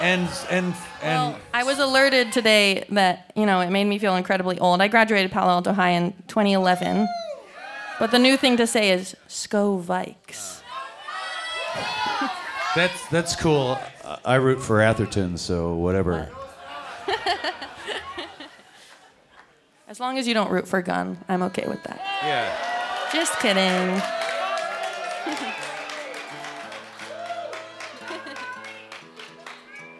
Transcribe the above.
And Well, I was alerted today that, it made me feel incredibly old. I graduated Palo Alto High in 2011. But the new thing to say is Sko Vikes. that's cool. I root for Atherton, so whatever. As long as you don't root for Gunn, I'm okay with that. Yeah. Just kidding.